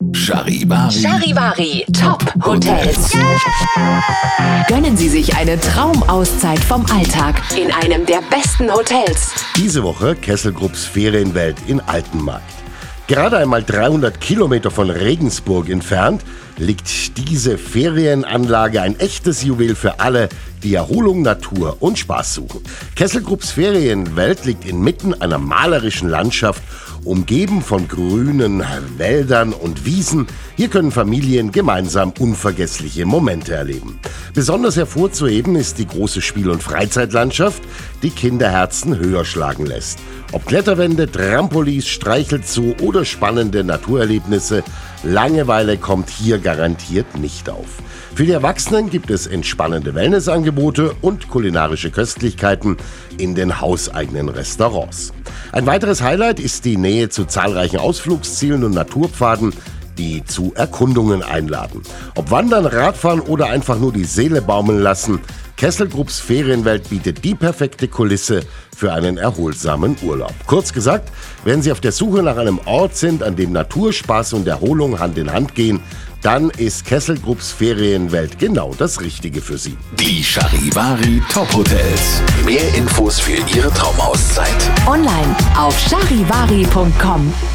Charivari. Charivari Top Hotels. Gönnen Sie sich eine Traumauszeit vom Alltag in einem der besten Hotels. Diese Woche Kesselgrupps Ferienwelt in Altenmarkt. Gerade einmal 300 Kilometer von Regensburg entfernt liegt diese Ferienanlage, ein echtes Juwel für alle, die Erholung, Natur und Spaß suchen. Kesselgrupps Ferienwelt liegt inmitten einer malerischen Landschaft, umgeben von grünen Wäldern und Wiesen. Hier können Familien gemeinsam unvergessliche Momente erleben. Besonders hervorzuheben ist die große Spiel- und Freizeitlandschaft, die Kinderherzen höher schlagen lässt. Ob Kletterwände, Trampolins, Streichelzoo oder spannende Naturerlebnisse, Langeweile kommt hier garantiert nicht auf. Für die Erwachsenen gibt es entspannende Wellnessangebote und kulinarische Köstlichkeiten in den hauseigenen Restaurants. Ein weiteres Highlight ist die Nähe zu zahlreichen Ausflugszielen und Naturpfaden, die zu Erkundungen einladen. Ob Wandern, Radfahren oder einfach nur die Seele baumeln lassen, Kesselgrupps Ferienwelt bietet die perfekte Kulisse für einen erholsamen Urlaub. Kurz gesagt, wenn Sie auf der Suche nach einem Ort sind, an dem Natur, Spaß und Erholung Hand in Hand gehen, dann ist Kesselgrupps Ferienwelt genau das Richtige für Sie. Die Charivari Top Hotels. Mehr Infos für Ihre Traumauszeit Online auf charivari.com.